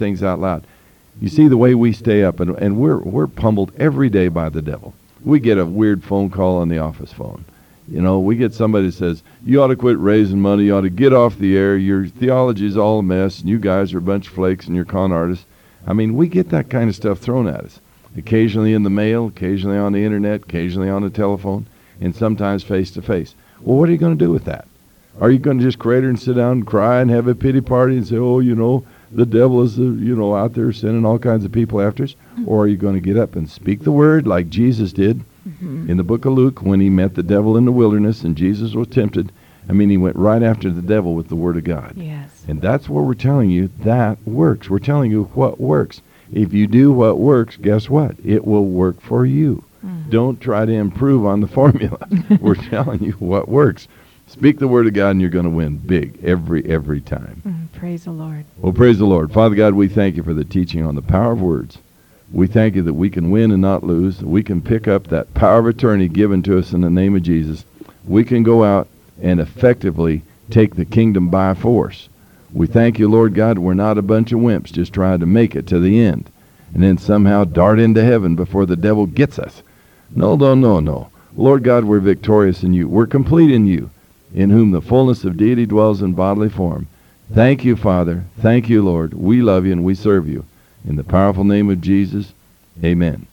things out loud. You see the way we stay up, and we're pummeled every day by the devil. We get a weird phone call on the office phone. You know, we get somebody that says, you ought to quit raising money, you ought to get off the air, your theology is all a mess, and you guys are a bunch of flakes and you're con artists. I mean, we get that kind of stuff thrown at us. Occasionally in the mail, occasionally on the internet, occasionally on the telephone, and sometimes face to face. Well, what are you going to do with that? Are you going to just crater and sit down and cry and have a pity party and say, oh, you know, the devil is, out there sending all kinds of people after us? Or are you going to get up and speak the word like Jesus did in the book of Luke when he met the devil in the wilderness and Jesus was tempted? I mean, he went right after the devil with the word of God. Yes. And that's what we're telling you. That works. We're telling you what works. If you do what works, guess what? It will work for you. Don't try to improve on the formula. We're telling you what works. Speak the word of God and you're going to win big every time. Praise the Lord. Well, praise the Lord. Father God, we thank you for the teaching on the power of words. We thank you that we can win and not lose. That we can pick up that power of attorney given to us in the name of Jesus. We can go out and effectively take the kingdom by force. We thank you, Lord God, we're not a bunch of wimps just trying to make it to the end and then somehow dart into heaven before the devil gets us. No. Lord God, we're victorious in you. We're complete in you, in whom the fullness of deity dwells in bodily form. Thank you, Father. Thank you, Lord. We love you and we serve you. In the powerful name of Jesus, amen.